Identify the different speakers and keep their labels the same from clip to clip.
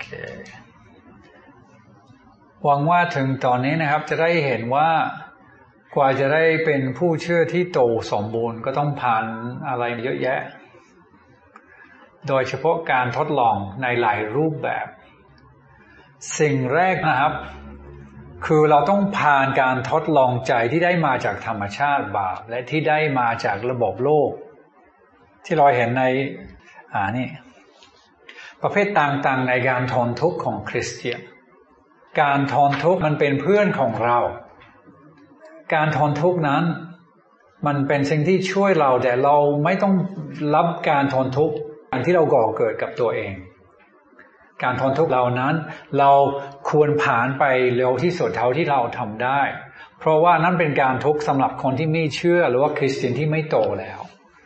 Speaker 1: หวังว่าถึงตอนนี้นะครับจะได้เห็นว่ากว่าจะได้เป็นผู้เชื่อที่โตสมบูรณ์ก็ต้องผ่านอะไรเยอะแยะโดยเฉพาะการทดลองในหลายรูปแบบสิ่งแรกนะครับคือเราต้องผ่านการทดลองใจที่ได้มาจากธรรมชาติบาปและที่ได้มาจากระบบโลกที่เราเห็นในนี่ประเภทต่างๆในการทนทุกข์ของคริสเตียนการทนทุกข์มันเป็นเพื่อนของเราการทนทุกข์นั้นมันเป็นสิ่งที่ช่วยเราแต่เราไม่ต้องรับการทนทุกข์ที่เราก่อเกิดกับตัวเองการทนทุกข์เหล่านั้นเราควรผ่านไปเร็วที่สุดเท่าที่เราทำได้เพราะว่านั่นเป็นการทุกข์สำหรับคนที่ไม่เชื่อหรือว่าคริสเตียนที่ไม่โตแล้ว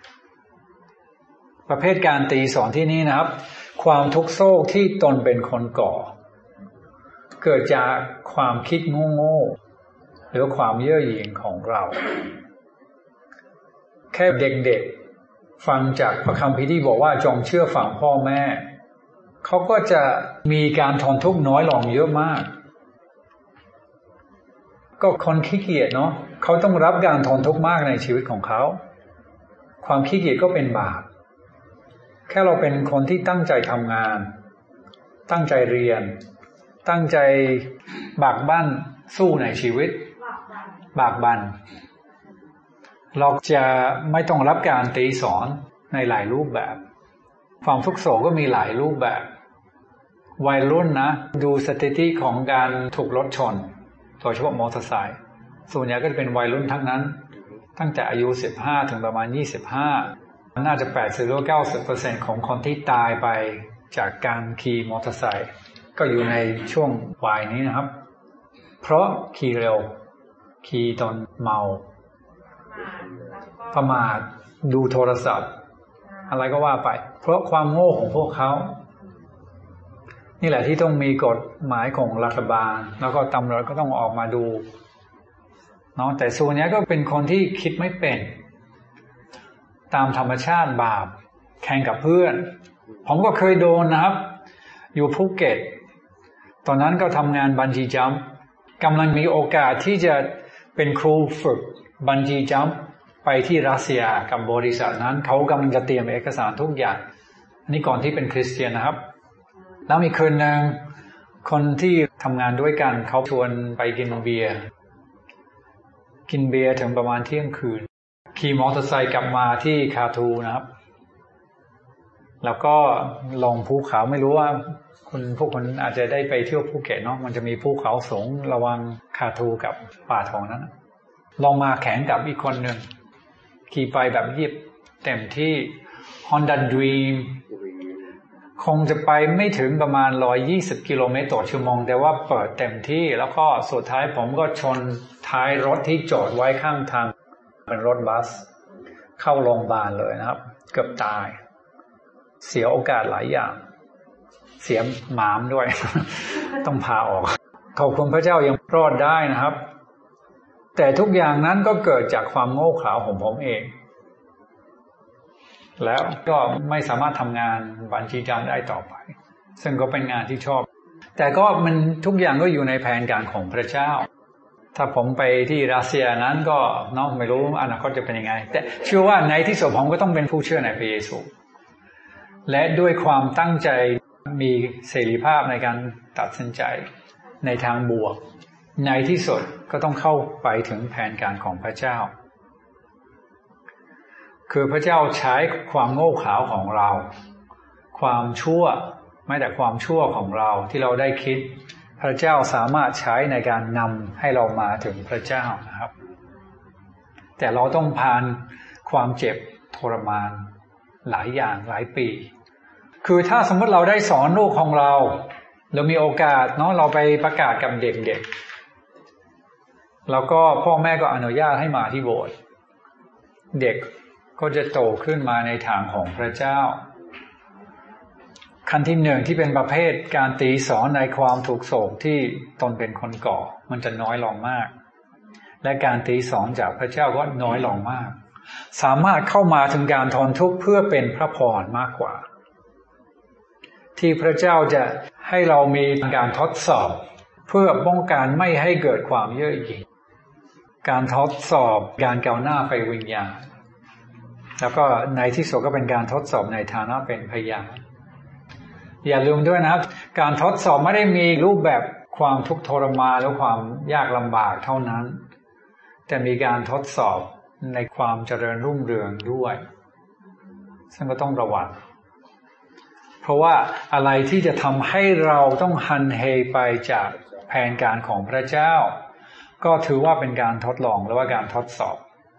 Speaker 1: ประเภทการตีสอนที่นี่นะครับความทุกข์โศกที่ตนเป็นคนก่อเกิดจากความคิดโง่ๆหรือความเย่อหยิ่งของเราแค่เด็กๆฟังจากพระคัมภีร์ที่บอกว่าจงเชื่อฟังพ่อแม่เขาก็จะมีการทนทุกข์น้อยลงเยอะมากก็คนขี้เกียจเนาะเขาต้องรับการทนทุกข์มากในชีวิตของเขาความขี้เกียจก็เป็นบาปแค่เราเป็นคนที่ตั้งใจทำงานตั้งใจเรียนตั้งใจบากบั่นสู้ในชีวิตบากบั่นเราจะไม่ต้องรับการตีสอนในหลายรูปแบบความทุกข์โศกก็มีหลายรูปแบบวัยรุ่นนะดูสถิติของการถูกรถชนโดยเฉพาะมอเตอร์ไซค์ส่วนใหญ่ก็จะเป็นวัยรุ่นทั้งนั้นตั้งแต่อายุ15ถึงประมาณ25น่าจะ80-90% ของคนที่ตายไปจากการขี่มอเตอร์ไซค์ก็อยู่ในช่วงวัยนี้นะครับเพราะขี่เร็วขี่ตอนเมาประมาทดูโทรศัพท์อะไรก็ว่าไปเพราะความโง่ของพวกเขานี่แหละที่ต้องมีกฎหมายของรัฐบาลแล้วก็ตำรวจก็ต้องออกมาดูเนาะแต่ส่วนนี้ก็เป็นคนที่คิดไม่เป็นตามธรรมชาติบาปแข่งกับเพื่อนผมก็เคยโดนนะครับอยู่ภูเก็ตตอนนั้นก็ทำงานบันจี้จัมป์กำลังมีโอกาสที่จะเป็นครูฝึกบันจี้จัมป์ไปที่รัสเซียกับบริษัทนั้นเขากำลังจะเตรียมเอกสารทุกอย่างอันนี้ก่อนที่เป็นคริสเตียนนะครับแล้วมีคืนนึงคนที่ทำงานด้วยกันเขาชวนไปกินเบียร์ถึงประมาณเที่ยงคืนขี่มอเตอร์ไซค์กลับมาที่คาทูนะครับแล้วก็ลงภูเขาไม่รู้ว่าพวกคนอาจจะได้ไปเที่ยวภูเก็ตเนาะมันจะมีภูเขาสูงระวังคาทูกับป่าทองนั้นลงมาแข่งกับอีกคนหนึ่งขี่ไปแบบยิบเต็มที่ Honda Dream คงจะไปไม่ถึงประมาณ120กิโลเมตรต่อชั่วโมงแต่ว่าเปิดเต็มที่แล้วก็สุดท้ายผมก็ชนท้ายรถที่จอดไว้ข้างทางเป็นรถบัสเข้าโรงพยาบาลเลยนะครับเกือบตายเสียโอกาสหลายอย่างเสียหมามด้วย ต้องพาออกขอบคุณพระเจ้ายังรอดได้นะครับแต่ทุกอย่างนั้นก็เกิดจากความโง่เขลาของผมเองแล้วก็ไม่สามารถทำงานบัญชีจัมป์ได้ต่อไปซึ่งก็เป็นงานที่ชอบแต่ก็มันทุกอย่างก็อยู่ในแผนการของพระเจ้าถ้าผมไปที่รัสเซียนั้นก็เนาะไม่รู้อนาคตจะเป็นยังไงแต่เชื่อว่าในที่สุดผมก็ต้องเป็นผู้เชื่อในพระเยซูและด้วยความตั้งใจมีเสรีภาพในการตัดสินใจในทางบวกในที่สุดก็ต้องเข้าไปถึงแผนการของพระเจ้าคือพระเจ้าใช้ความโง่เขลาของเราความชั่วไม่แต่ความชั่วของเราที่เราได้คิดพระเจ้าสามารถใช้ในการนำให้เรามาถึงพระเจ้านะครับแต่เราต้องผ่านความเจ็บทรมานหลายอย่างหลายปีคือถ้าสมมติเราได้สอนลูกของเรามีโอกาสเนาะเราไปประกาศกับเด็กๆแล้วก็พ่อแม่ก็อนุญาตให้มาที่โบสถ์เด็กก็จะโตขึ้นมาในทางของพระเจ้าขั้นที่หนึ่งที่เป็นประเภทการตีสอนในความถูกโศกที่ตนเป็นคนก่อมันจะน้อยลงมากและการตีสอนจากพระเจ้าก็น้อยลงมากสามารถเข้ามาถึงการทนทุกข์เพื่อเป็นพระพรมากกว่าที่พระเจ้าจะให้เรามีการทดสอบเพื่อป้องกันไม่ให้เกิดความเย่อหยิ่งการทดสอบการก้าวหน้าไปวิญญาณแล้วก็ในที่สุดก็เป็นการทดสอบในฐานะเป็นพยานอย่าลืมด้วยนะครับการทดสอบไม่ได้มีรูปแบบความทุกข์ทรมานหรือความยากลำบากเท่านั้นแต่มีการทดสอบในความเจริญรุ่งเรืองด้วยซึ่งก็ต้องระวังเพราะว่าอะไรที่จะทำให้เราต้องหันเหไปจากแผนการของพระเจ้าก็ถือว่าเป็นการทดลองหรือว่าการทดสอบ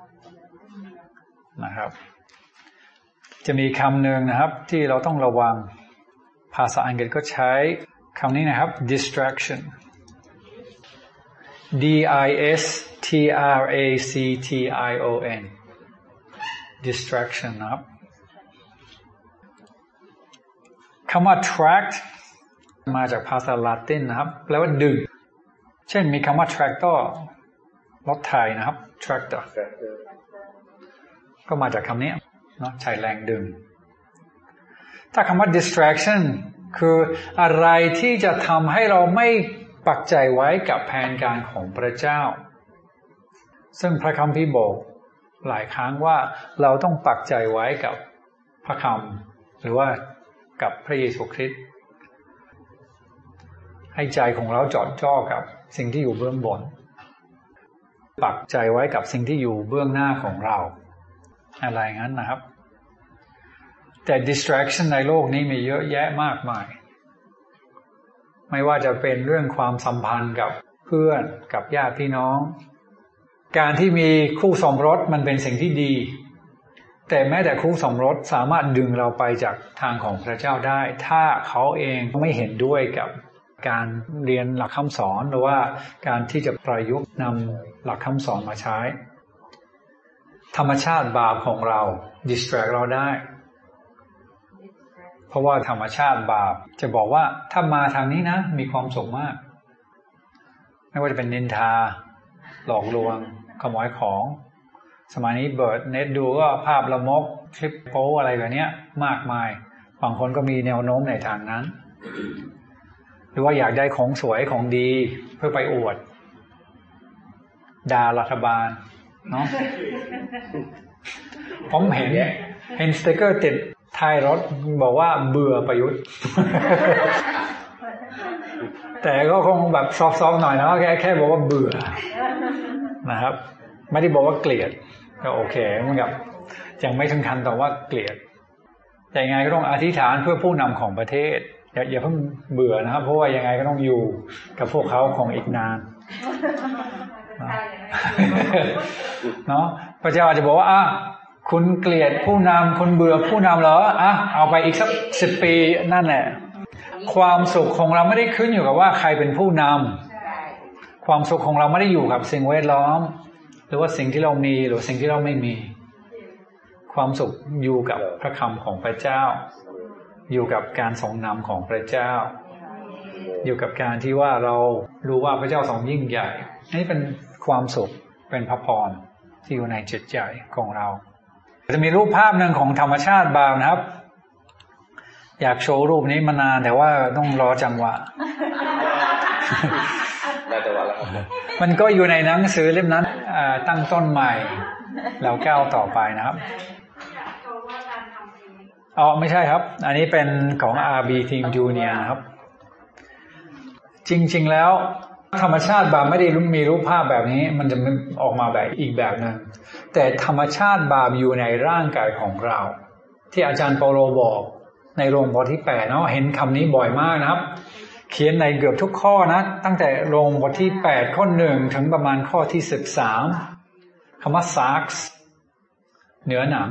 Speaker 1: นะครับจะมีคำหนึ่งนะครับที่เราต้องระวังภาษาอังกฤษก็ใช้คำนี้นะครับ distraction distraction distraction นะครับคำว่า tract มาจากภาษาละตินนะครับแปลว่าดึงเช่นมีคำว่า tractor รถไถนะครับ tractor ก็มาจากคำนี้เนาะใช้แรงดึงถ้าคำว่า distraction คืออะไรที่จะทำให้เราไม่ปักใจไว้กับแผนการของพระเจ้าซึ่งพระคัมภีร์บอกหลายครั้งว่าเราต้องปักใจไว้กับพระคำหรือว่ากับพระเยซูคริสต์ให้ใจของเราจดจ่อกับสิ่งที่อยู่เบื้องบนปักใจไว้กับสิ่งที่อยู่เบื้องหน้าของเราอะไรงั้นนะครับแต่ distraction ในโลกนี้มีเยอะแยะมากมายไม่ว่าจะเป็นเรื่องความสัมพันธ์กับเพื่อนกับญาติพี่น้องการที่มีคู่สมรสมันเป็นสิ่งที่ดีแต่แม้แต่คู่สมรสสามารถดึงเราไปจากทางของพระเจ้าได้ถ้าเขาเองไม่เห็นด้วยกับการเรียนหลักคำสอนหรือว่าการที่จะประยุกต์นำหลักคำสอนมาใช้ธรรมชาติบาปของเรา distract เราได้เพราะว่าธรรมชาติบาปจะบอกว่าถ้ามาทางนี้นะมีความสุขมากไม่ว่าจะเป็นนินทาหลอกลวงขโมยของสมัยนี้เปิดเน็ตดูก็ภาพละมกคลิปโป๊อะไรแบบนี้มากมายบางคนก็มีแนวโน้มในทางนั้นหรือว่าอยากได้ของสวยของดีเพื่อไปอวดด่ารัฐบาลเนาะผมเห็นสติ๊กเกอร์ติดท้ายรถบอกว่าเบื่อประยุทธ์ แต่ก็คงแบบซอฟๆหน่อยนะแค่บอกว่าเบื่อนะครับไม่ได้บอกว่าเกลียดก็โอเคเหมือนกับยังไม่ถึงขั้นต่อว่าเกลียดแต่ยังไงก็ต้องอธิษฐานเพื่อผู้นำของประเทศอย่าเพิ่งเบื่อนะครับเพราะว่ายังไงก็ต้องอยู่กับพวกเขาของอีกนานเนาะพระเจ้าอาจจะบอกว่าคุณเกลียดผู้นำคุณเบื่อผู้นำเหรอเอาไปอีกสัก10 ปีนั่นแหละความสุขของเราไม่ได้ขึ้นอยู่กับว่าใครเป็นผู้นำความสุขของเราไม่ได้อยู่กับสิ่งแวดล้อมหรือว่าสิ่งที่เรามีหรือสิ่งที่เราไม่มีความสุขอยู่กับพระคำของพระเจ้าอยู่กับการทรงนำของพระเจ้าอยู่กับการที่ว่าเรารู้ว่าพระเจ้าทรงยิ่งใหญ่นี่เป็นความสุขเป็นพระพรที่อยู่ในจิตใจของเราจะมีรูปภาพหนึ่งของธรรมชาติบางนะครับอยากโชว์รูปนี้มานานแต่ว่าต้องรอจังหวะได้จังหวะแล้วครับมันก็อยู่ในหนังสือเล่มนั้นตั้งต้นใหม่แล้วก้าวต่อไปนะครับไม่ใช่ครับอันนี้เป็นของ RB Team Junior นะครับจริงๆแล้วธรรมชาติบาปไม่ได้มีรูปภาพแบบนี้มันจะออกมาแบบอีกแบบนึงแต่ธรรมชาติบาปอยู่ในร่างกายของเราที่อาจารย์เปาโลบอกในโรมบทที่8เนาะเห็นคำนี้บ่อยมากนะครับเขียนในเกือบทุกข้อนะตั้งแต่โรมบทที่8ข้อ1ถึงประมาณข้อที่13คำว่า sarx เนื้อหนัง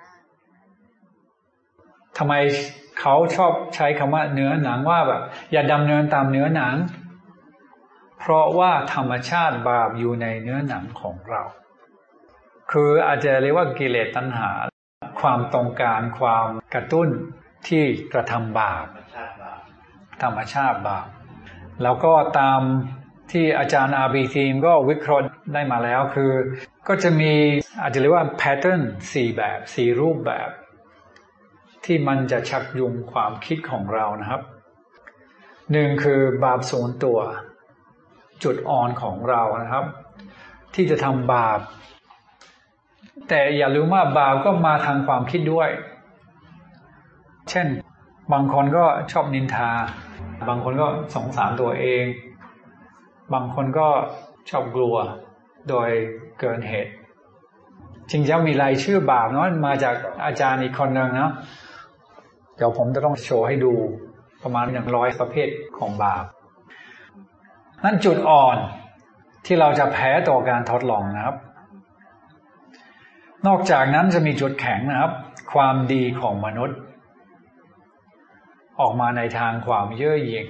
Speaker 1: ทำไมเขาชอบใช้คำว่าเนื้อหนังว่าแบบอย่าดำเนินตามเนื้อหนังเพราะว่าธรรมชาติบาปอยู่ในเนื้อหนังของเราคืออาจจะเรียกว่ากิเลสตัณหาความต้องการความกระตุ้นที่กระทำบาปธรรมชาติบาปแล้วก็ตามที่อาจารย์อาบีทีมก็วิเคราะห์ได้มาแล้วคือก็จะมีอาจจะเรียกว่าแพทเทิร์น4แบบ4รูปแบบที่มันจะชักจูงความคิดของเรานะครับหนึ่งคือบาปส่วนตัวจุดอ่อนของเรานะครับที่จะทำบาปแต่อย่าลืมว่าบาปก็มาทางความคิดด้วยเช่นบางคนก็ชอบนินทาบางคนก็สงสารตัวเองบางคนก็ชอบกลัวโดยเกินเหตุจริงๆมีรายชื่อบาปเนาะมาจากอาจารย์อีกคนหนึ่งนะเดี๋ยวผมจะต้องโชว์ให้ดูประมาณ100ประเภทของบาปนั่นจุดอ่อนที่เราจะแพ้ต่อการทดลองนะครับนอกจากนั้นจะมีจุดแข็งนะครับความดีของมนุษย์ออกมาในทางความเย่อหยิ่ง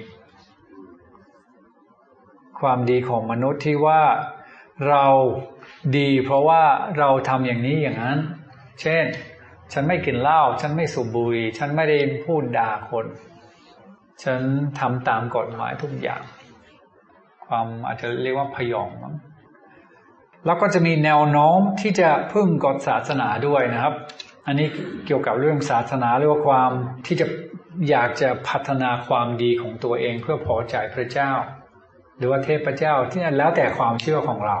Speaker 1: ความดีของมนุษย์ที่ว่าเราดีเพราะว่าเราทำอย่างนี้อย่างนั้นเช่นฉันไม่กินเหล้าฉันไม่สูบบุหรี่ฉันไม่ได้พูดด่าคนฉันทำตามกฎหมายทุกอย่างความอาจจะเรียกว่าพยองมั้งแล้วก็จะมีแนวโน้มที่จะพึ่งกฎศาสนาด้วยนะครับอันนี้เกี่ยวกับเรื่องศาสนาหรือว่าความที่จะอยากจะพัฒนาความดีของตัวเองเพื่อพอใจพระเจ้าหรือว่าเทพเจ้าที่นั่นแล้วแต่ความเชื่อของเรา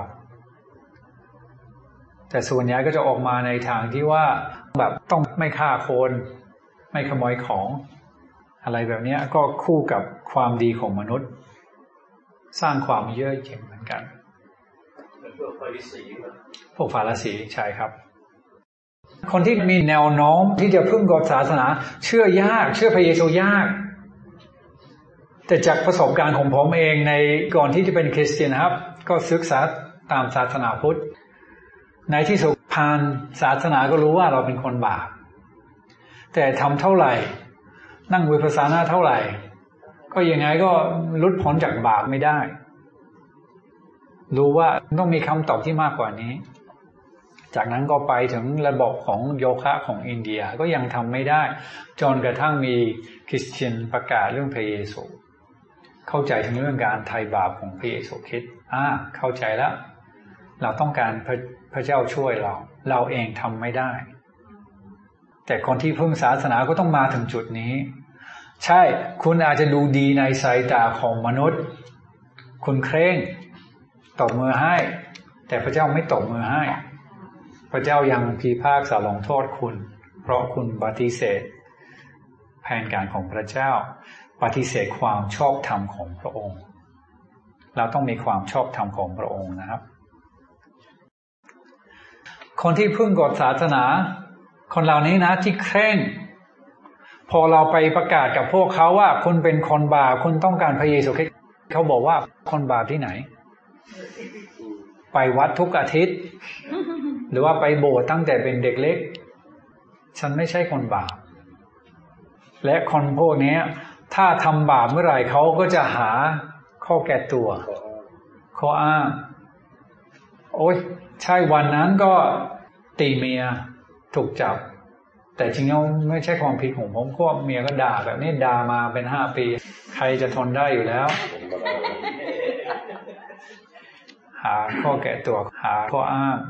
Speaker 1: แต่ส่วนใหญ่ก็จะออกมาในทางที่ว่าแบบต้องไม่ฆ่าคนไม่ขโมยของอะไรแบบนี้ก็คู่กับความดีของมนุษย์สร้างความเย่อหยิ่งเหมือนกันพวกฟาริสีใช่ครับคนที่มีแนวโน้มที่จะพึ่งกฎศาสนาเชื่อยากเชื่อพระเยซูยากแต่จากประสบการณ์ของผมเองในก่อนที่จะเป็นคริสเตียนนะครับก็ศึกษาตามศาสนาพุทธในที่สุดผ่านศาสนาก็รู้ว่าเราเป็นคนบาปแต่ทำเท่าไหร่นั่งวิปัสสนาเท่าไหร่ก็ยังไงก็หลุดพ้นจากบาปไม่ได้รู้ว่าต้องมีคำตอบที่มากกว่านี้จากนั้นก็ไปถึงระบบของโยคะของอินเดียก็ยังทำไม่ได้จนกระทั่งมีคริสเตียนประกาศเรื่องพระเยซูเข้าใจถึงเรื่องการไถ่บาปของพระเยซูคริสต์เข้าใจแล้วเราต้องการพระเจ้าช่วยเราเองทำไม่ได้แต่คนที่พึ่งศาสนาก็ต้องมาถึงจุดนี้ใช่คุณอาจจะดูดีในสายตาของมนุษย์คุณเคร่งตบมือให้แต่พระเจ้าไม่ตบมือให้พระเจ้ายังพิพากษาลงโทษคุณเพราะคุณปฏิเสธแผนการของพระเจ้าปฏิเสธความชอบธรรมของพระองค์เราต้องมีความชอบธรรมของพระองค์นะครับคนที่พึ่งกฎศาสนาคนเหล่านี้นะที่เคร่งพอเราไปประกาศกับพวกเขาว่าคุณเป็นคนบาปคุณต้องการพระเยซูคริสต์เขาบอกว่าคนบาปที่ไหนไปวัดทุกอาทิตย์หรือว่าไปโบสถ์ตั้งแต่เป็นเด็กเล็กฉันไม่ใช่คนบาปและคนพวกนี้ถ้าทำบาปเมื่อไหร่เขาก็จะหาข้อแก้ตัวข้ออ้างโอ๊ยใช่วันนั้นก็ตีเมียถูกจับแต่จริงๆไม่ใช่ความผิดของผมเพราะเมียก็ด่าแบบนี้ด่ามาเป็น5 ปีใครจะทนได้อยู่แล้วหาข้อแก้ตัวหาข้ออ้าง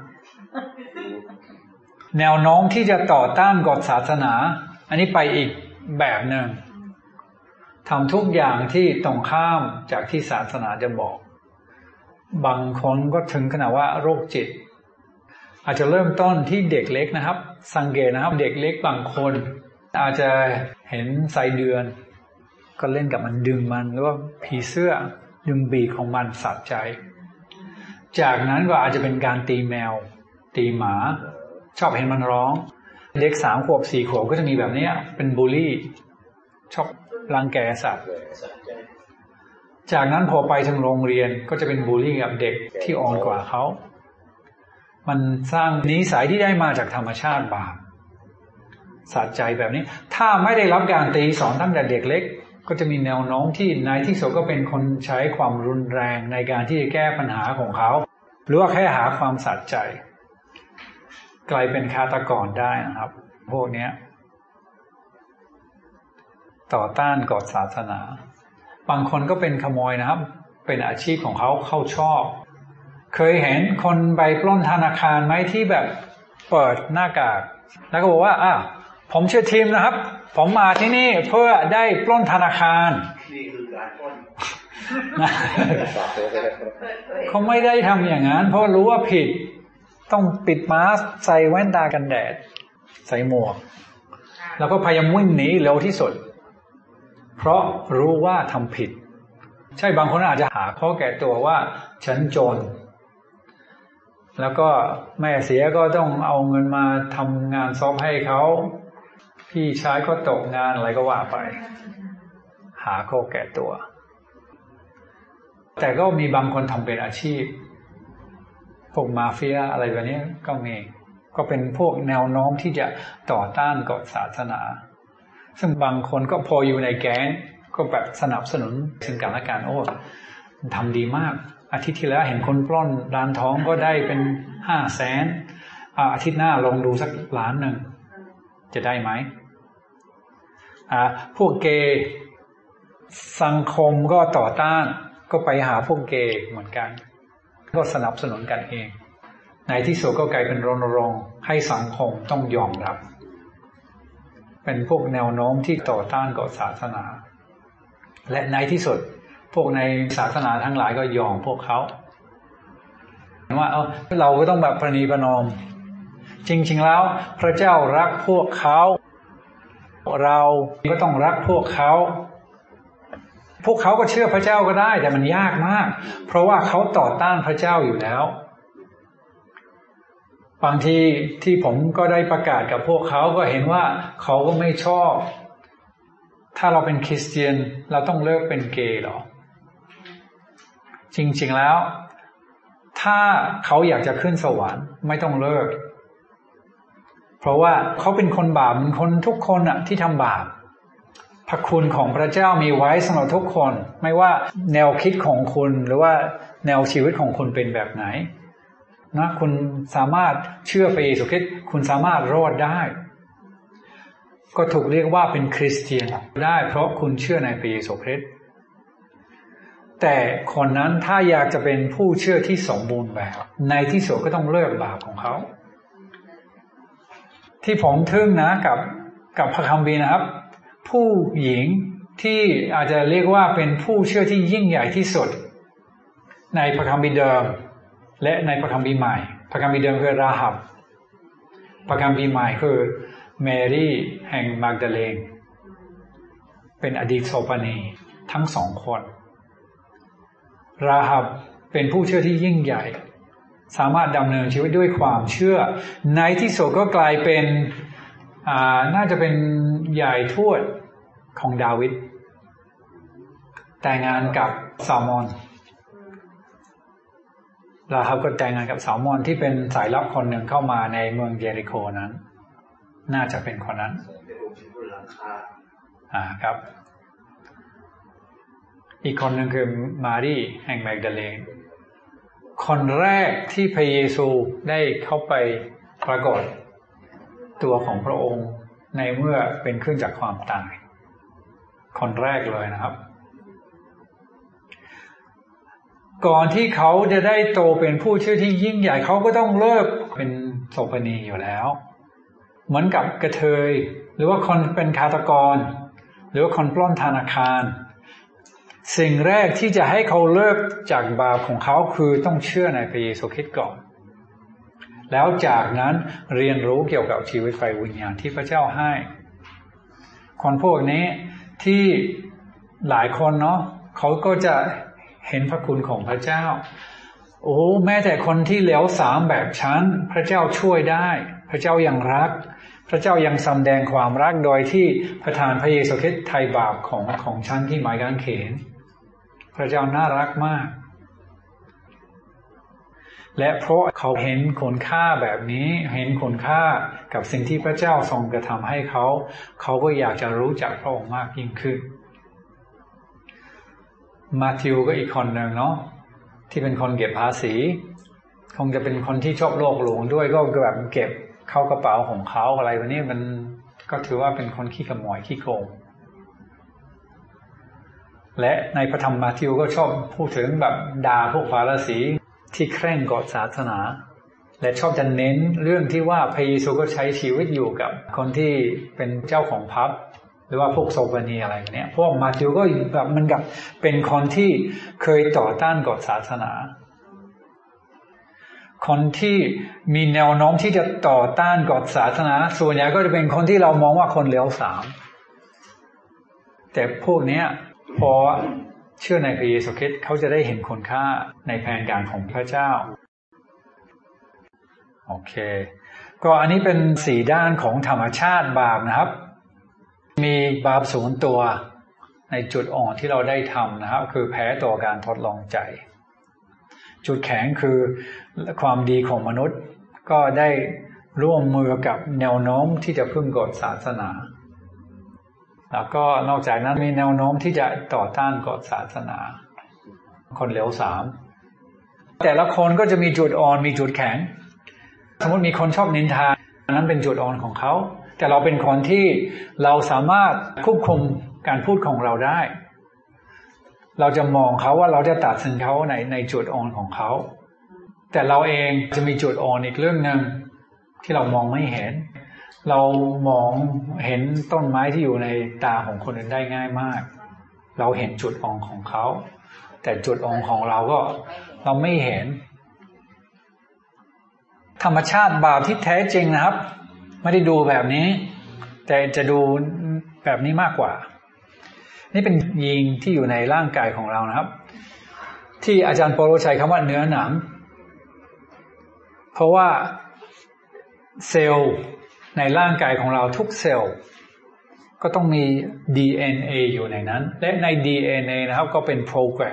Speaker 1: แนวโน้มที่จะต่อต้านกฎศาสนาอันนี้ไปอีกแบบหนึ่งทำทุกอย่างที่ตรงข้ามจากที่ศาสนาจะบอกบางคนก็ถึงขนาดว่าโรคจิตอาจจะเริ่มต้นที่เด็กเล็กนะครับสังเกตนะครับเด็กเล็กบางคนอาจจะเห็นไส้เดือนก็เล่นกับมันดึงมันหรือว่าผีเสื้อดึงบีกของมันสะใจจากนั้นก็อาจจะเป็นการตีแมวตีหมาชอบเห็นมันร้องเด็ก3 ขวบ 4 ขวบก็จะมีแบบนี้เป็นบูลลี่ชอบรังแกสัตว์จากนั้นพอไปถึงโรงเรียนก็จะเป็นบูลลี่กับเด็กที่อ่อนกว่าเขามันสร้างนิสัยที่ได้มาจากธรรมชาติบาปสะใจแบบนี้ถ้าไม่ได้รับการตีสอนตั้งแต่เด็กเล็กก็จะมีแนวโน้มที่ในที่สุดก็เป็นคนใช้ความรุนแรงในการที่จะแก้ปัญหาของเขาหรือว่าแค่หาความสะใจกลายเป็นฆาตกรได้นะครับพวกนี้ต่อต้านกฎศาสนาบางคนก็เป็นขโมยนะครับเป็นอาชีพของเขาชอบเคยเห็นคนไปปล้นธนาคารไหมที่แบบเปิดหน้ากากแล้วก็บอกว่าผมชื่อทีมนะครับผมมาที่นี่เพื่อได้ปล้นธนาคารนี่คือการเขาไม่ได้ทำอย่างนั้นเพราะรู้ว่าผิดต้องปิดมาสก์ใส่แว่นตากันแดดใส่หมวกแล้วก็พยายามวิ่งหนีเร็วที่สุดเพราะรู้ว่าทำผิดใช่บางคนอาจจะหาข้อแก่ตัวว่าฉันจนแล้วก็แม่เสียก็ต้องเอาเงินมาทำงานซ้อมให้เขาพี่ชายก็ตกงานอะไรก็ว่าไปหาข้อแก่ตัวแต่ก็มีบางคนทำเป็นอาชีพพวกมาเฟียอะไรแบบนี้ก็มีก็เป็นพวกแนวโน้มที่จะต่อต้านกฎศาสนาซึ่งบางคนก็พออยู่ในแก๊งก็แบบสนับสนุนซึ่งกันและกันโอ้ทำดีมากอาทิตย์ที่แล้วเห็นคนปล้นร้านทองก็ได้เป็น500,000อาทิตย์หน้าลองดูสักล้านหนึ่งจะได้ไหมพวกเกย์สังคมก็ต่อต้านก็ไปหาพวกเกย์เหมือนกันก็สนับสนุนกันเองในที่สุดก็กลายเป็นรณรงค์ให้สังคมต้องยอมรับเป็นพวกแนวโน้มที่ต่อต้านกฎศาสนาและในที่สุดพวกในศาสนาทั้งหลายก็ยอมพวกเขาว่าเราก็ต้องแบบประนีประนอมจริงๆแล้วพระเจ้ารักพวกเขาเราก็ต้องรักพวกเขาก็เชื่อพระเจ้าก็ได้แต่มันยากมากเพราะว่าเขาต่อต้านพระเจ้าอยู่แล้วบางทีที่ผมก็ได้ประกาศกับพวกเขาก็เห็นว่าเขาก็ไม่ชอบถ้าเราเป็นคริสเตียนเราต้องเลิกเป็นเกย์หรอจริงๆแล้วถ้าเขาอยากจะขึ้นสวรรค์ไม่ต้องเลิกเพราะว่าเขาเป็นคนบาปเหมือนคนทุกคนที่ทำบาปพระคุณของพระเจ้ามีไว้สำหรับทุกคนไม่ว่าแนวคิดของคุณหรือว่าแนวชีวิตของคุณเป็นแบบไหนนะคุณสามารถเชื่อพระเยซูคริสต์คุณสามารถรอดได้ก็ถูกเรียกว่าเป็นคริสเตียนได้เพราะคุณเชื่อในพระเยซูคริสต์แต่คนนั้นถ้าอยากจะเป็นผู้เชื่อที่สมบูรณ์แบบในที่สุดก็ต้องเลิกบาปของเขาที่ผมทึ่งนะกับพระคัมภีร์นะครับผู้หญิงที่อาจจะเรียกว่าเป็นผู้เชื่อที่ยิ่งใหญ่ที่สุดในพระคัมภีร์เดิมและในพระคัมภีร์ใหม่พระคัมภีร์เดิมคือราหับพระคัมภีร์ใหม่คือแมรี่แห่งมักดาเลนเป็นอดีตโสเภณีทั้งสองคนราหับเป็นผู้เชื่อที่ยิ่งใหญ่สามารถดำเนินชีวิตด้วยความเชื่อในที่สุดก็กลายเป็นน่าจะเป็นยายทวดของดาวิดแต่งงานกับซาลมอนราฮับก็แต่งงานกับซาลมอนที่เป็นสายลับคนหนึ่งเข้ามาในเมืองเยริโคนั้นน่าจะเป็นคนนั้นครับอีกคนหนึ่งคือมารีแห่งแมกดาเลนคนแรกที่พระเยซูได้เข้าไปปรากฏตัวของพระองค์ในเมื่อเป็นขึ้นจากความตายคนแรกเลยนะครับก่อนที่เขาจะได้โตเป็นผู้เชื่อที่ยิ่งใหญ่เขาก็ต้องเลิกเป็นโสเภณีอยู่แล้วเหมือนกับกระเทยหรือว่าคนเป็นฆาตกรหรือว่าคนปล้นธนาคารสิ่งแรกที่จะให้เขาเลิกจากบาปของเขาคือต้องเชื่อในพระเยซูคริสต์ก่อนแล้วจากนั้นเรียนรู้เกี่ยวกับชีวิตไฟวิญญาณที่พระเจ้าให้คนพวกนี้ที่หลายคนเนาะเขาก็จะเห็นพระคุณของพระเจ้าโอ้แม้แต่คนที่เหลวสามแบบฉันพระเจ้าช่วยได้พระเจ้ายังรักพระเจ้ายังแสดงความรักโดยที่ประทานพระเยซูคริสต์ไถ่บาปของฉันที่ไม้กางเขนพระเจ้าน่ารักมากและเพราะเขาเห็นคุณค่าแบบนี้เห็นคุณค่ากับสิ่งที่พระเจ้าทรงกระทำให้เขาก็อยากจะรู้จักพระองค์มากยิ่งขึ้นมาธิวก็อีกคนหนึ่งเนาะที่เป็นคนเก็บภาษีคงจะเป็นคนที่ชอบโลภหลงด้วยก็แบบเก็บเข้ากระเป๋าของเขาอะไรแบบนี้มันก็ถือว่าเป็นคนขี้ขโมยขี้โกงและในพระธรรมมาธิวก็ชอบพูดถึงแบบด่าพวกฟาริสีที่เคร่งกฎศาสนาและชอบจะเน้นเรื่องที่ว่าพระเยซูก็ใช้ชีวิตอยู่กับคนที่เป็นเจ้าของผับหรือว่าพวกโซฟานีอะไรเนี้ยพวกมาธิวก็แบบมันกับเป็นคนที่เคยต่อต้านกฎศาสนาคนที่มีแนวโน้มที่จะต่อต้านกฎศาสนาส่วนใหญ่ก็จะเป็นคนที่เรามองว่าคนเลวทรามแต่พวกนี้พอเชื่อในพระเยซูคริสต์เขาจะได้เห็นคุณค่าในแผนการของพระเจ้าโอเคก็อันนี้เป็น4ด้านของธรรมชาติบาปนะครับมีบาปส่วนตัวในจุดอ่อนที่เราได้ทำนะครับคือแพ้ต่อการทดลองใจจุดแข็งคือความดีของมนุษย์ก็ได้ร่วมมือกับแนวโน้มที่จะพึ่งกฎศาสนาแล้วก็นอกจากนั้นมีแนวโน้มที่จะต่อต้านกฎศาสนาคนเลวทรามแต่ละคนก็จะมีจุดอ่อนมีจุดแข็งสมมติมีคนชอบนินทานั้นเป็นจุดอ่อนของเขาแต่เราเป็นคนที่เราสามารถควบคุมการพูดของเราได้เราจะมองเขาว่าเราจะตัดสินเขาในจุดอ่อนของเขาแต่เราเองจะมีจุดอ่อนอีกเรื่องนึงที่เรามองไม่เห็นเรามองเห็นต้นไม้ที่อยู่ในตาของคนอื่นได้ง่ายมากเราเห็นจุดอ่อนของเขาแต่จุดอ่อนของเราก็เราไม่เห็นธรรมชาติบาปที่แท้จริงนะครับไม่ได้ดูแบบนี้แต่จะดูแบบนี้มากกว่านี่เป็นยีนที่อยู่ในร่างกายของเรานะครับที่อาจารย์โปโลใช้คำว่าเนื้อหนังเพราะว่าเซลล์ในร่างกายของเราทุกเซลล์ก็ต้องมี DNA อยู่ในนั้นและใน DNA นะครับก็เป็นโปรแกร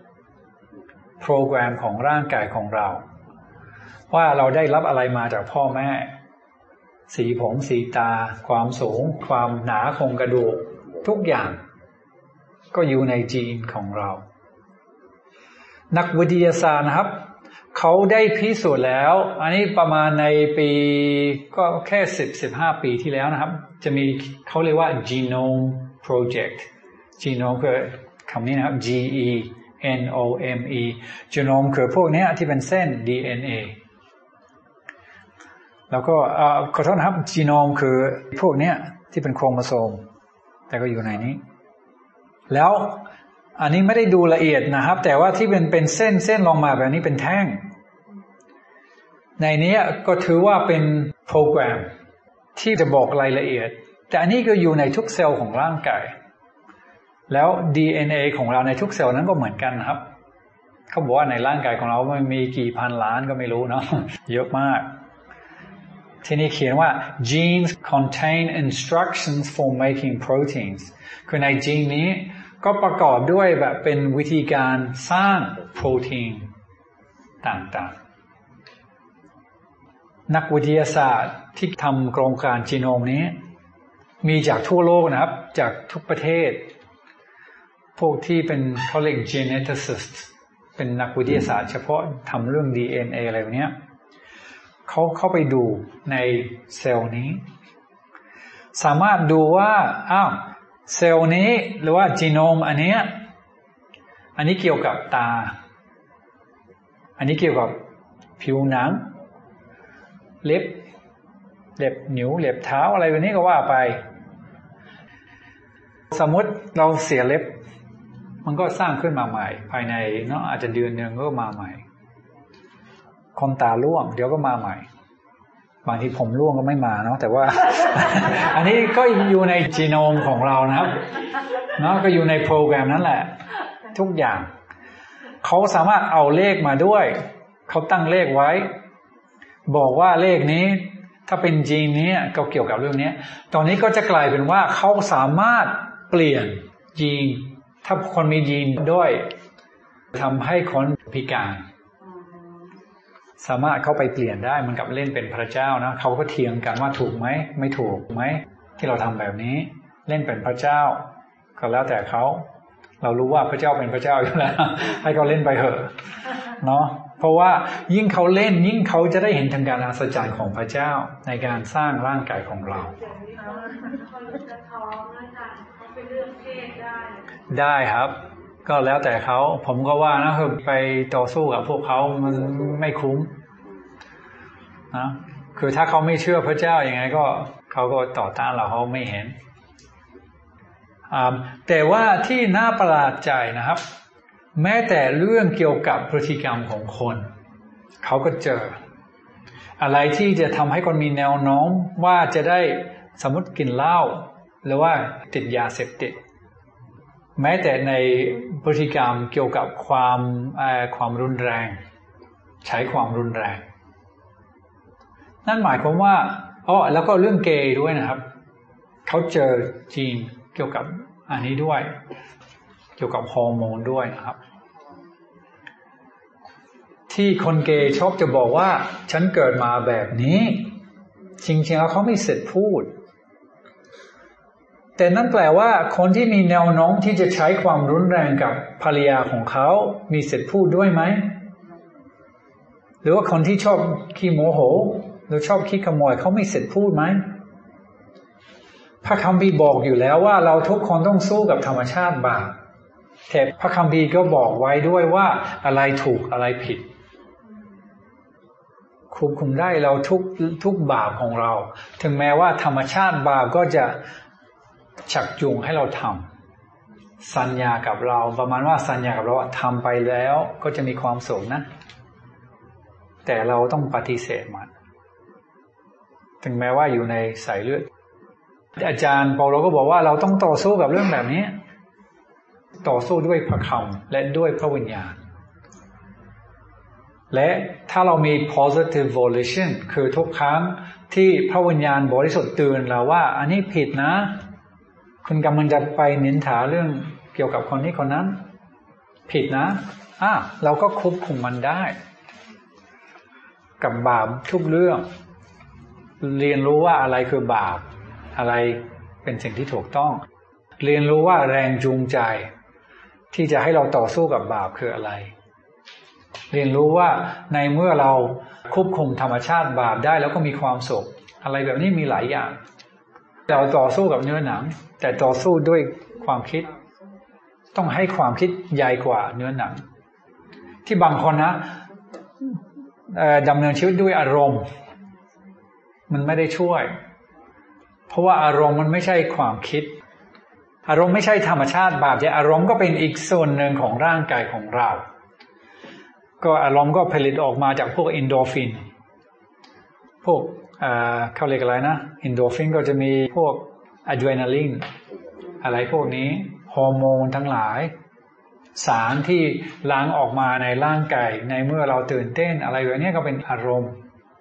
Speaker 1: มของร่างกายของเราว่าเราได้รับอะไรมาจากพ่อแม่สีผมสีตาความสูงความหนาของกระดูกทุกอย่างก็อยู่ในจีนของเรานักวิทยาศาสตร์นะครับเขาได้พิสูจน์แล้วอันนี้ประมาณในปีก็แค่10-15 ปีที่แล้วนะครับจะมีเขาเรียกว่า Genome Project Genome คือคำนี้นะครับ GENOME Genome คือพวกนี้ที่เป็นเส้น DNA แล้วก็ขอโทษนะครับ Genome คือพวกนี้ที่เป็นโครโมโซมแต่ก็อยู่ในนี้แล้วอันนี้ไม่ได้ดูละเอียดนะครับแต่ว่าที่เป็นเส้นลงมาแบบนี้เป็นแท่งในนี้ก็ถือว่าเป็นโปรแกรมที่จะบอกรายละเอียดแต่อันนี้ก็อยู่ในทุกเซลล์ของร่างกายแล้ว DNA ของเราในทุกเซลล์นั้นก็เหมือนกันนะครับเขาบอกว่าในร่างกายของเรามันมีกี่พันล้านก็ไม่รู้เนาะเยอะมากที่นี่เขียนว่า genes contain instructions for making proteins คือในจีนนี้ก็ประกอบด้วยแบบเป็นวิธีการสร้างโปรตีนต่างๆนักวิทยาศาสตร์ที่ทำโครงการจีโนมนี้มีจากทั่วโลกนะครับจากทุกประเทศพวกที่เป็นเขาเรียก geneticist เป็นนักวิทยาศาสตร์เฉพาะทำเรื่อง DNA อะไรแบบนี้เขาเข้าไปดูในเซลล์นี้สามารถดูว่าเซลล์นี้หรือว่าจีโนมอันนี้เกี่ยวกับตาอันนี้เกี่ยวกับผิวหนังเล็บนิ้วเล็บเท้าอะไรแบบนี้ก็ว่าไปสมมติเราเสียเล็บมันก็สร้างขึ้นมาใหม่ภายในเนาะอาจจะเดือนนึงก็มาใหม่คนตาร่วงเดี๋ยวก็มาใหม่บางทีผมร่วงก็ไม่มาเนาะแต่ว่า อันนี้ก็อยู่ในจีโนมของเรานะครับเนาะก็อยู่ในโปรแกรมนั้นแหละทุกอย่างเขาสามารถเอาเลขมาด้วยเขาตั้งเลขไว้บอกว่าเลขนี้ถ้าเป็นจีนนี้ก็เกี่ยวกับเรื่องนี้ตอนนี้ก็จะกลายเป็นว่าเขาสามารถเปลี่ยนยีนถ้าคนมียีนด้วยทำให้คนพิการสามารถเข้าไปเปลี่ยนได้มันกับเล่นเป็นพระเจ้านะเขาก็เถียงกันว่าถูกไหมไม่ถูกไหมที่เราทำแบบนี้เล่นเป็นพระเจ้าก็แล้วแต่เขาเรารู้ว่าพระเจ้าเป็นพระเจ้าอยู่แล้วให้เขาเล่นไปเถอะเนาะเพราะว่ายิ่งเขาเล่นยิ่งเขาจะได้เห็นถึงการอัศจรรย์ของพระเจ้าในการสร้างร่างกายของเราได้ครับก็แล้วแต่เขาผมก็ว่านะคือไปต่อสู้กับพวกเขามันไม่คุ้มนะคือถ้าเขาไม่เชื่อพระเจ้าอย่างไงก็เขาก็ต่อต้านเราเขาไม่เห็นแต่ว่าที่น่าประหลาดใจนะครับแม้แต่เรื่องเกี่ยวกับพฤติกรรมของคนเขาก็เจออะไรที่จะทำให้คนมีแนวโน้มว่าจะได้สมมติกินเหล้าหรือว่าติดยาเสพติดแม้แต่ในพฤติกรรมเกี่ยวกับความรุนแรงใช้ความรุนแรงนั่นหมายความว่าแล้วก็เรื่องเกย์ด้วยนะครับเขาเจอจริงเกี่ยวกับอันนี้ด้วยเกี่ยวกับฮอร์โมนด้วยนะครับที่คนเกย์ชอบจะบอกว่าฉันเกิดมาแบบนี้จริงๆแล้วเขาไม่เสร็จพูดแต่นั่นแปลว่าคนที่มีแนวโน้มที่จะใช้ความรุนแรงกับภรรยาของเขามีเสร็จพูดด้วยไหมหรือว่าคนที่ชอบขี้โมโหหรือชอบขี้ขโมยเขาไม่เสร็จพูดไหมพระคัมภีร์บอกอยู่แล้วว่าเราทุกคนต้องสู้กับธรรมชาติบาปแต่พระคัมภีร์ก็บอกไว้ด้วยว่าอะไรถูกอะไรผิดควบคุมได้เราทุกบาปของเราถึงแม้ว่าธรรมชาติบาปก็จะชักจูงให้เราทำสัญญากับเราประมาณว่าสัญญากับเราทำไปแล้วก็จะมีความสุขนะแต่เราต้องปฏิเสธมันถึงแม้ว่าอยู่ในสายเลือดอาจารย์เปาโลก็บอกว่าเราต้องต่อสู้กับเรื่องแบบนี้ต่อสู้ด้วยพระคำและด้วยพระวิญญาณและถ้าเรามี positive volition คือทุกครั้งที่พระวิญญาณบริสุทธิ์เตือนเราว่าอันนี้ผิดนะคุณกำลังจะไปนินทาเรื่องเกี่ยวกับคนนี้คนนั้นผิดนะเราก็ควบคุมมันได้กับบาปทุกเรื่องเรียนรู้ว่าอะไรคือบาปอะไรเป็นสิ่งที่ถูกต้องเรียนรู้ว่าแรงจูงใจที่จะให้เราต่อสู้กับบาปคืออะไรเรียนรู้ว่าในเมื่อเราควบคุมธรรมชาติบาปได้แล้วก็มีความสุขอะไรแบบนี้มีหลายอย่างเราต่อสู้กับเนื้อหนังแต่ต่อสู้ด้วยความคิดต้องให้ความคิดใหญ่กว่าเนื้อหนังที่บางคนนะดำเนินชีวิตด้วยอารมณ์มันไม่ได้ช่วยเพราะว่าอารมณ์มันไม่ใช่ความคิดอารมณ์ไม่ใช่ธรรมชาติบาปแต่อารมณ์ก็เป็นอีกส่วนหนึ่งของร่างกายของเราก็อารมณ์ก็ผลิตออกมาจากพวกเอนโดรฟินพวกเขาเรียกอะไรนะเอนโดรฟินก็จะมีพวกอะดรีนาลินอะไรพวกนี้ฮอร์โมนทั้งหลายสารที่ล้างออกมาในร่างกายในเมื่อเราตื่นเต้นอะไรแบบนี้ก็เป็นอารมณ์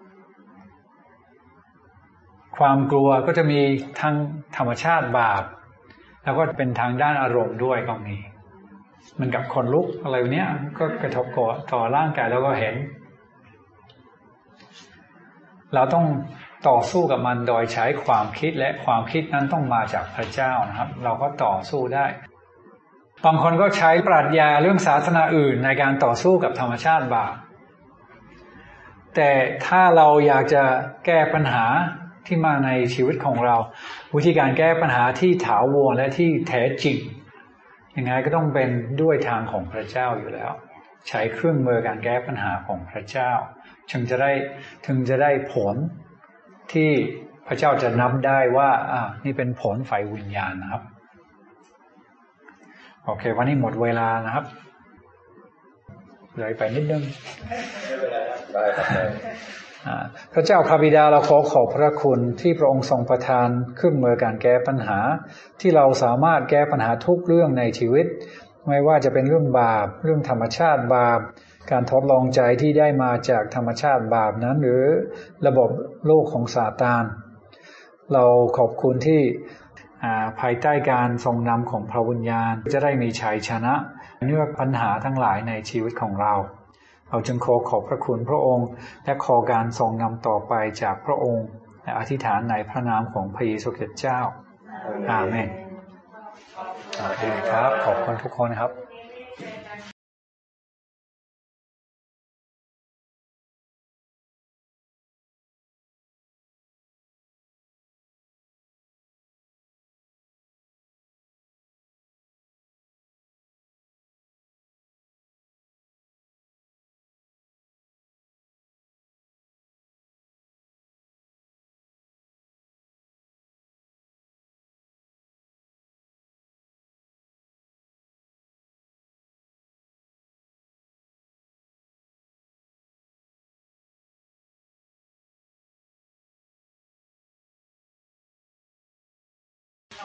Speaker 1: ความกลัวก็จะมีทั้งธรรมชาติบาปแล้วก็เป็นทางด้านอารมณ์ด้วยก็มีมันกับคนลุกอะไรแบบนี้ก็กระทบต่อร่างกายแล้วก็เห็นเราต้องต่อสู้กับมันโดยใช้ความคิดและความคิดนั้นต้องมาจากพระเจ้านะครับเราก็ต่อสู้ได้บางคนก็ใช้ปรัชญาเรื่องศาสนาอื่นในการต่อสู้กับธรรมชาติบาปแต่ถ้าเราอยากจะแก้ปัญหาที่มาในชีวิตของเราวิธีการแก้ปัญหาที่ถาวรและที่แท้จริงยังไงก็ต้องเป็นด้วยทางของพระเจ้าอยู่แล้วใช้เครื่องมือการแก้ปัญหาของพระเจ้าถึงจะได้ผลที่พระเจ้าจะนับได้ว่านี่เป็นผลฝ่ายวิญญาณนะครับโอเควันนี้หมดเวลานะครับเลยไปนิดนึงพระเจ้าข้าบิดาเราขอบพระคุณที่พระองค์ทรงประทานเครื่องมือการแก้ปัญหาที่เราสามารถแก้ปัญหาทุกเรื่องในชีวิตไม่ว่าจะเป็นเรื่องบาปเรื่องธรรมชาติบาปการทดลองใจที่ได้มาจากธรรมชาติบาปนั้นหรือระบบโลกของซาตานเราขอบคุณที่ภายใต้การทรงนำของพระวิญญาณจะได้มีชัยชนะเนื่องปัญหาทั้งหลายในชีวิตของเราจึงขอบพระคุณพระองค์และขอการทรงนำต่อไปจากพระองค์และอธิษฐานในพระนามของพระเยซูคริสต์เจ้าอาเมนโอเคครับขอบคุณทุกคนครับ